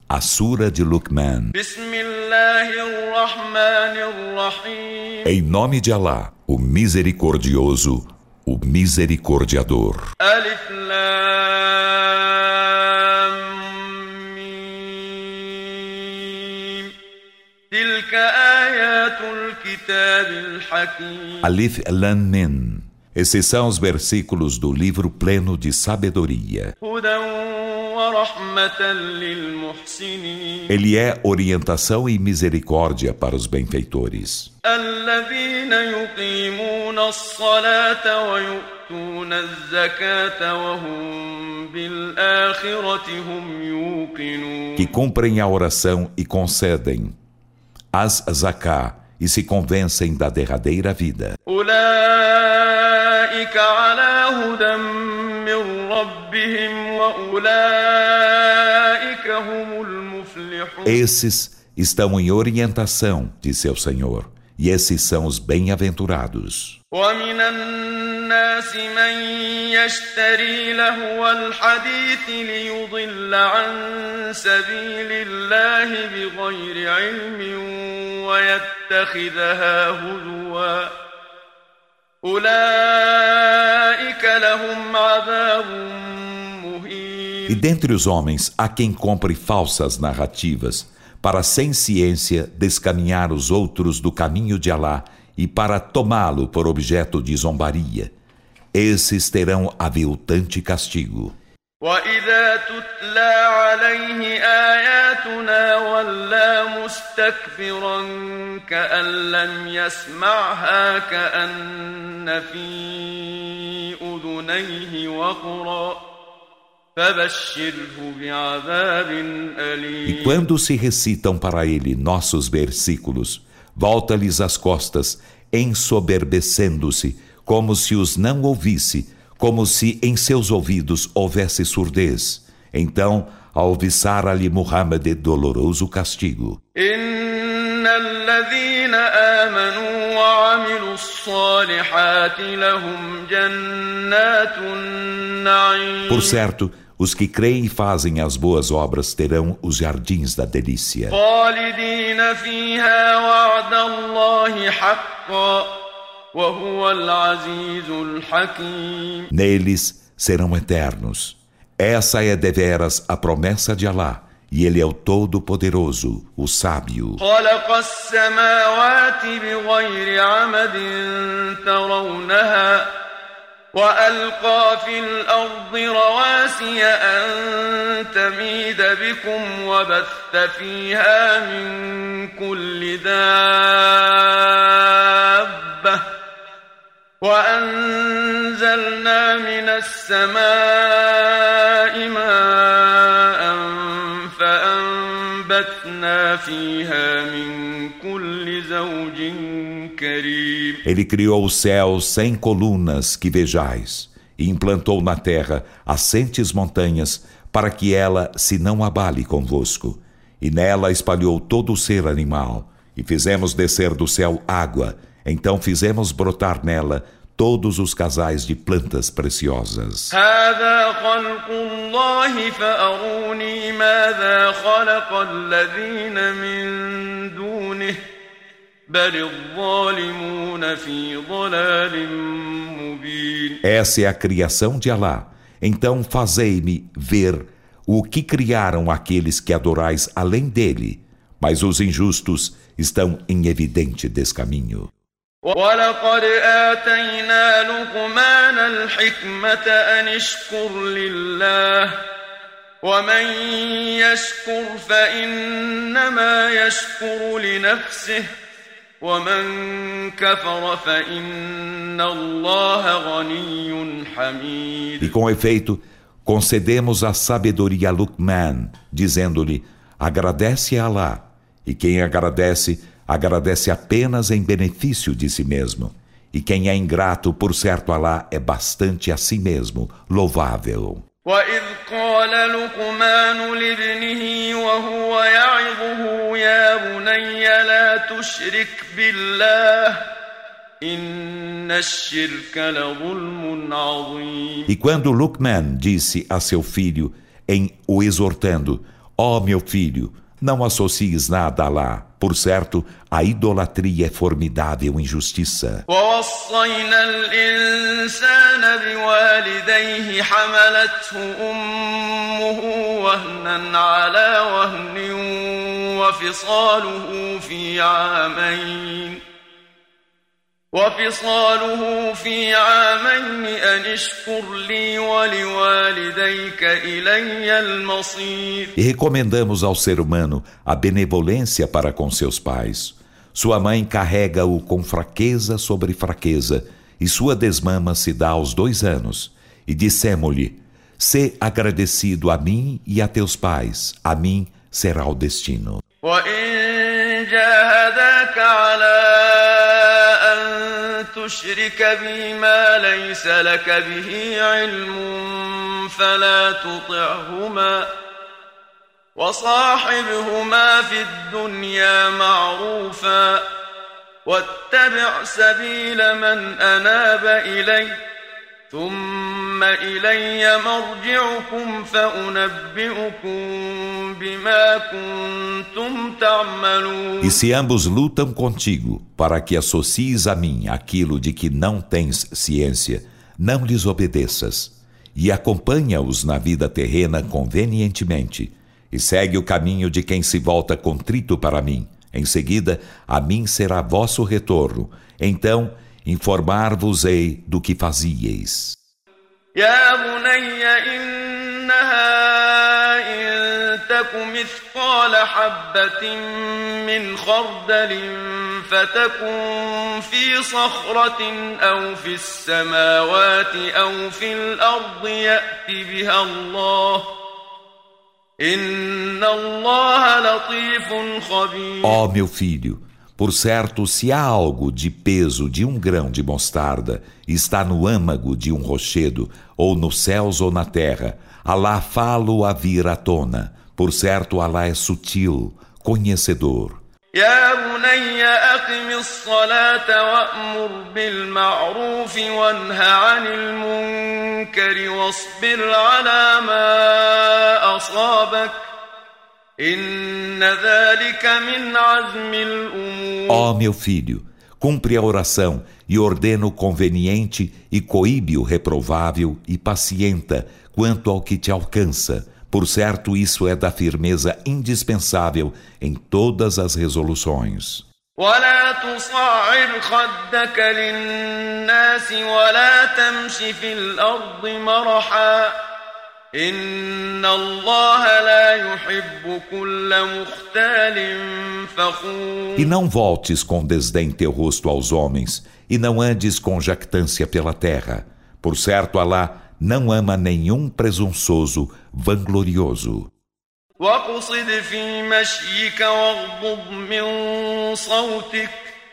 A Sura de Luqman. Em nome de Alá, o Misericordioso, o Misericordiador. Alif Lam Mim. Tilka ayatul kitabil hakim. Alif Lam Mim. Esses são os versículos do livro pleno de sabedoria. Ele é orientação e misericórdia para os benfeitores. Que cumprem a oração e concedem as zaká e se convencem da derradeira vida. Esses estão em orientação de seu Senhor, e esses são os bem-aventurados. E dentre os homens há quem compre falsas narrativas para sem ciência descaminhar os outros do caminho de Alá e para tomá-lo por objeto de zombaria. Esses terão aviltante castigo. وَإِذَا تُتْلَى عَلَيْهِ آيَاتُنَا وَلَّى مُسْتَكْبِرًا كَأَن لَّمْ يَسْمَعْهَا كَأَنَّ فِي أُذُنَيْهِ وَقْرًا فَبَشِّرْهُ بِعَذَابٍ أَلِيمٍ. E quando se recitam para ele nossos versículos, volta-lhes as costas, ensoberbecendo-se, como se os não ouvisse, como se em seus ouvidos houvesse surdez. Então, alviçara-lhe Muhammad doloroso castigo. Por certo, os que creem e fazem as boas obras terão os jardins da delícia. Neles serão eternos. Essa é deveras a promessa de Alá, e Ele é o Todo-Poderoso, o Sábio. وألقى في الأرض رواسي أن تميد بكم وبث فيها من كل دابة وأنزلنا من السماء ماء فأنبتنا فيها من كل زوج كريم. Ele criou os céus sem colunas que vejais e implantou na terra assentes montanhas para que ela se não abale convosco. E nela espalhou todo o ser animal e fizemos descer do céu água. Então fizemos brotar nela todos os casais de plantas preciosas. Essa é a criação de Alá. Então fazei-me ver o que criaram aqueles que adorais além dele, mas os injustos estão em evidente descaminho. وَلَقَدْ آتَيْنَا لُقْمَانَ الْحِكْمَةَ أَنِ اشْكُرْ لِلَّهِ وَمَنْ يَشْكُرْ فَإِنَّمَا يَشْكُرُ لِنَفْسِهِ وَمَنْ كَفَرَ فَإِنَّ اللَّهَ غَنِيٌّ حَمِيدٌ. E com efeito, concedemos a sabedoria a Luqman, dizendo-lhe: agradece a Alá, e quem agradece apenas em benefício de si mesmo. E quem é ingrato, por certo, Alá é bastante a si mesmo louvável. وَإِذْ قَالَ لُقْمَانُ لِابْنِهِ وَهُوَ يَعِظُهُ يَا بُنَيَّ لَا تُشْرِكْ بِاللَّهِ إِنَّ الشِّرْكَ لَظُلْمٌ عَظِيمٌ. E quando Luqman disse a seu filho, em o exortando: Ó meu filho, não associes nada a Alá. Por certo, a idolatria é formidável injustiça. ووصينا الإنسان بوالديه حملته أمه وهنا على وهن وفصاله في عامين أن اشكر لي ولوالديك إلي المصير. E recomendamos ao ser humano a benevolência para com seus pais. Sua mãe carrega-o com fraqueza sobre fraqueza, e sua desmama se dá aos 2 anos. E dissemo-lhe: sê agradecido a mim e a teus pais, a mim será o destino. وإن جاهداك على تشرك بي ما ليس لك به علم فلا تطعهما وصاحبهما في الدنيا معروفا واتبع سبيل من أناب إلي ثم إلي مرجعكم فأنبئكم بما كنتم تعملون. E se ambos lutam contigo para que associes a mim aquilo de que não tens ciência, não lhes obedeças, e acompanha-os na vida terrena convenientemente, e segue o caminho de quem se volta contrito para mim. Em seguida, a mim será vosso retorno. Então, informar-vos-ei do que fazieis. يا بني إنها إن تك مثقال حبة من خردل فتكن في صخرة أو في السماوات أو في الأرض يأت بها الله إن الله لطيف خبير. Ó meu filho, por certo, se há algo de peso de 1 grão de mostarda, está no âmago de um rochedo, ou nos céus ou na terra, Alá fá-lo a vir à tona. Por certo, Alá é sutil, conhecedor. يا بني أقم الصلاة وأمر بالمعروف وانه عن المنكر واصبر على ما أصابك إن ذلك من عزم الأمور. Ó meu filho, cumpre a oração e ordena o conveniente e coíbe o reprovável e pacienta quanto ao que te alcança. Por certo, isso é da firmeza indispensável em todas as resoluções. ولا تصعر خدك للناس ولا تمش في الأرض مرحا إن الله لا يحب كل مختال فخور. E não voltes com desdém teu rosto aos homens, e não andes com jactância pela terra. Por certo, Alá não ama nenhum presunçoso, vanglorioso. واقصد في مشيك واغضض من صوتك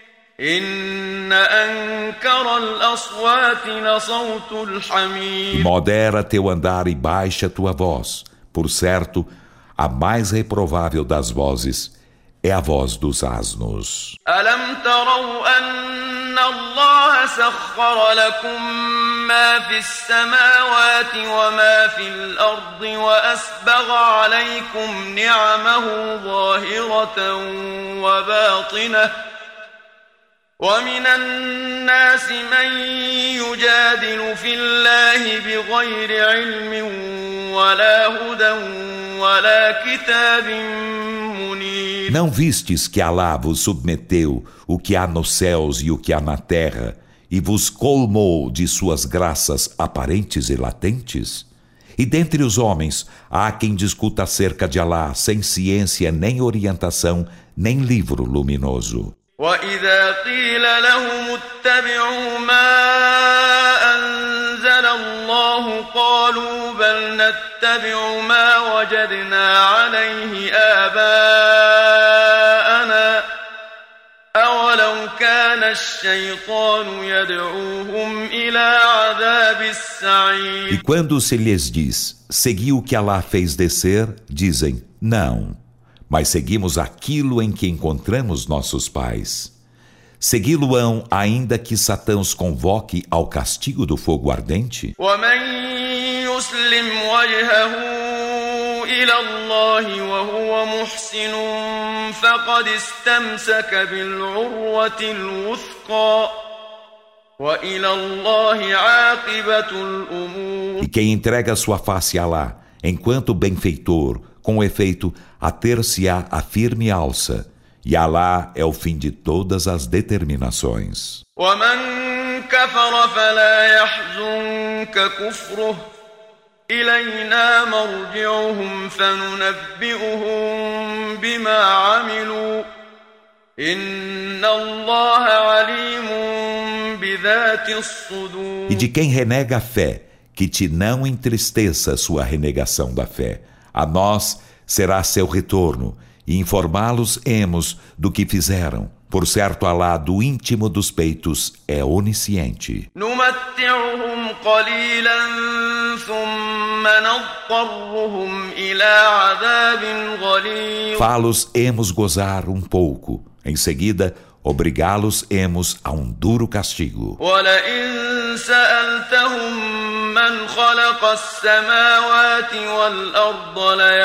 إن أنكر الأصوات لصوت الحمير. Modera teu andar e baixa tua voz. Por certo, a mais reprovável das vozes é a voz dos asnos. ألم تروا أن الله سخر لكم ما في السماوات وما في الأرض وأسبغ عليكم نعمه ظاهرة وباطنة ومن الناس من يجادل في الله بغير علم ولا هدى ولا كتاب منير. Não vistes que Alá vos submeteu o que há nos céus e o que há na terra e vos colmou de suas graças aparentes e latentes? E dentre os homens há quem discuta acerca de Alá sem ciência nem orientação nem livro luminoso. وإذا قيل لهم اتبعوا ما أنزل الله قالوا بل نتبع ما وجدنا عليه آباءنا أولو كان الشيطان يدعوهم إلى عذاب السعير. E quando se lhes diz, segui o que Alá fez descer, dizem, não. Mas seguimos aquilo em que encontramos nossos pais. Segui-lo-ão ainda que Satã os convoque ao castigo do fogo ardente? ومن يسلم وجهه إلى الله وهو محسن فقد استمسك بالعروة الوثقى وإلى الله عاقبة الأمور. E quem entrega sua face a Alá, enquanto benfeitor, com efeito, ater-se-á a firme alça, e Alá é o fim de todas as determinações. ومن كفر فلا يحزنك كفره إلينا مرجعهم فننبئهم بما عملوا إن الله عليم بذات الصدور. E de quem renega a fé, que te não entristeça sua renegação da fé. A nós será seu retorno, e informá-los-emos do que fizeram. Por certo, Alá, do íntimo dos peitos, é onisciente. نمتعهم قليلا ثم نضطرهم إلى عذاب غليظ. Fá-los-emos gozar um pouco. Em seguida, obrigá-los-emos a um duro castigo. ولئن سألتهم من خلق السماوات والأرض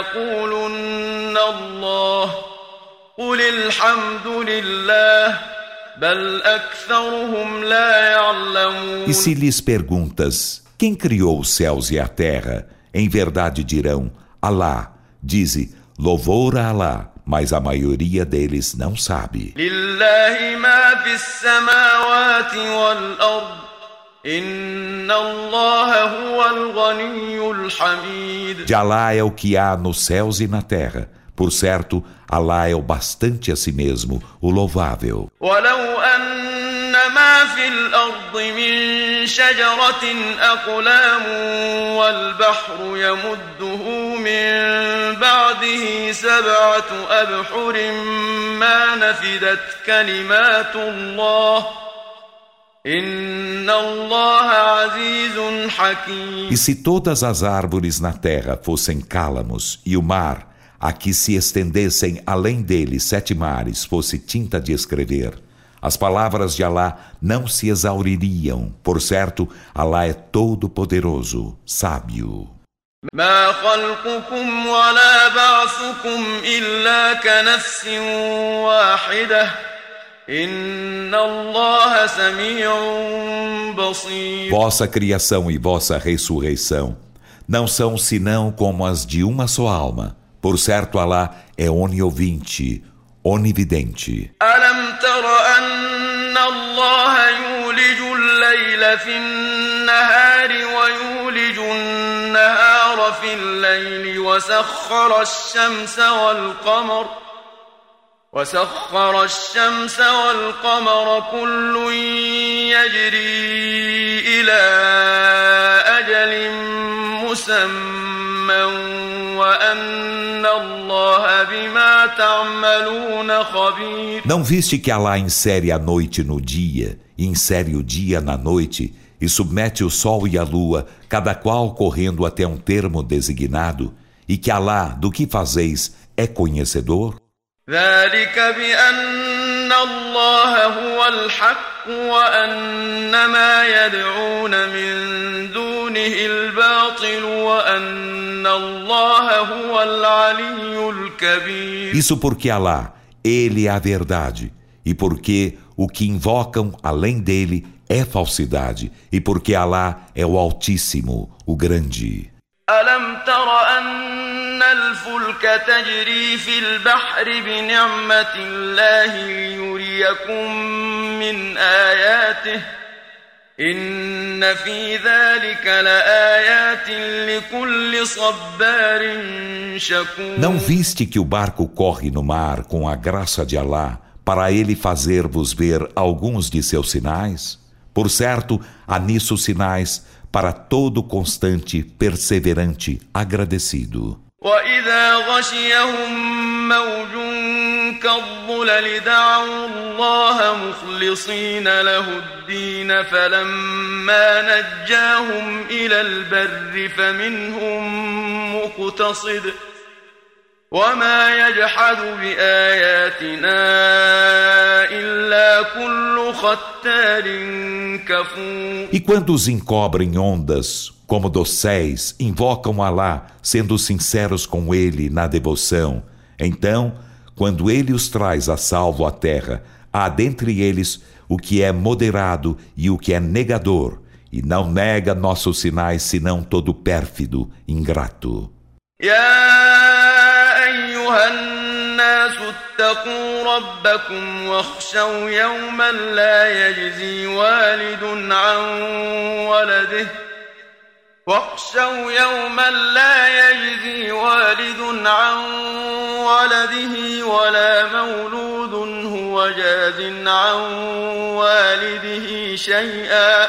ليقولن الله قل الحمد لله بل أكثرهم لا يعلمون. E se lhes perguntas, quem criou os céus e a terra? Em verdade dirão, Alá. Dize, louvor a Alá, mas a maioria deles não sabe. لله ما في السماوات والأرض إن الله هو الغني الحميد. De Alá é o que há nos céus e na terra. Por certo, Alá é o bastante a si mesmo, o louvável. ولو أن ما في الأرض من شجرة أقلام والبحر يمده من بعده 7 أبحر ما نفدت كلمات الله إن الله عزيز حكيم. E se todas as árvores na terra fossem cálamos e o mar, a que se estendessem além dele 7 mares, fosse tinta de escrever, as palavras de Alá não se exauririam. Por certo, Alá é todo-poderoso, sábio. ما خلقكم ولا بعثكم إلا كنفس واحدة إن الله سميع بصير. Vossa criação e vossa ressurreição não são senão como as de uma só alma. Por certo, Alá é oniovinte, onividente. ألم تر أن الله يولج الليل في النهار ويولج النهار في الليل وسخر الشمس والقمر كل يجري إلى أجل مسمى وأن الله بما تعملون خبير. Não viste que Alá insere a noite no dia, e insere o dia na noite, e submete o sol e a lua, cada qual correndo até um termo designado, e que Alá, do que fazeis, é conhecedor? ذلك بأن الله هو الحق وأن ما يدعون من دونه الباطل وأن الله هو العلي الكبير. Isso porque Alá, Ele é a verdade, e porque o que invocam além dele é falsidade, e porque Alá é o Altíssimo, o Grande. ألم تر أن الفلك تجري في البحر بنعمة الله ليريكم من آياته إن في ذلك لآيات لكل صبار شكور. Não viste que o barco corre no mar com a graça de Alá para ele fazer-vos ver alguns de seus sinais? Por certo, há nisso sinais para todo constante, perseverante, agradecido. وإذا غشيهم موج كالظلل دعوا الله مخلصين له الدين فلما نجاهم إلى البر فمنهم مقتصد وما يجحد بآياتنا إلا كل ختار كفور. E quando os encobrem ondas, como dosséis, invocam Alá, sendo sinceros com Ele na devoção, então, quando Ele os traz a salvo à terra, há dentre eles o que é moderado e o que é negador, e não nega nossos sinais senão todo pérfido, ingrato. اتقوا ربكم واخشوا يوما لا يجزي والد عن ولده ولا مولود هو جاز عن والده شيئا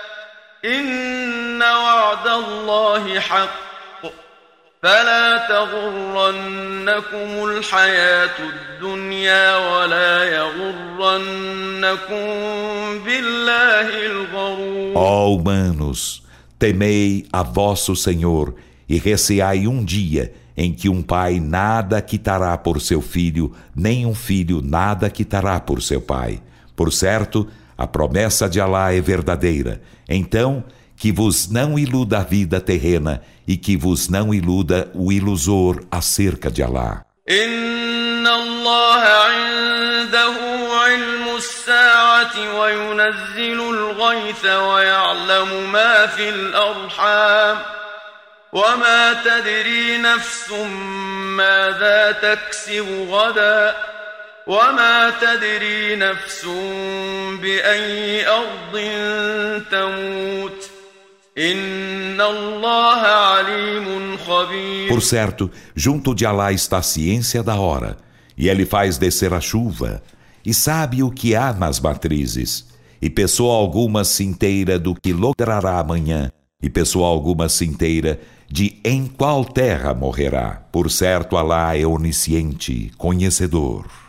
إن وعد الله حق فلا تغرنكم الحياة الدنيا ولا يغرنكم بالله الغرور. Ó humanos, temei a vosso Senhor e receai um dia em que um pai nada quitará por seu filho, nem um filho nada quitará por seu pai. Por certo, a promessa de Alá é verdadeira. Então, que vos não iluda a vida terrena e que vos não iluda o ilusor acerca de Alá. إن الله عنده علم الساعة وينزل الغيث ويعلم ما في الأرحام وما تدري نفس ماذا تكسب غدا وما تدري نفس بأي أرض تموت إن الله عليم خبير. Por certo, junto de Alá está a ciência da hora, e Ele faz descer a chuva, e sabe o que há nas matrizes, e pessoa alguma se inteira do que logrará amanhã, e pessoa alguma se inteira de em qual terra morrerá. Por certo, Alá é onisciente, conhecedor.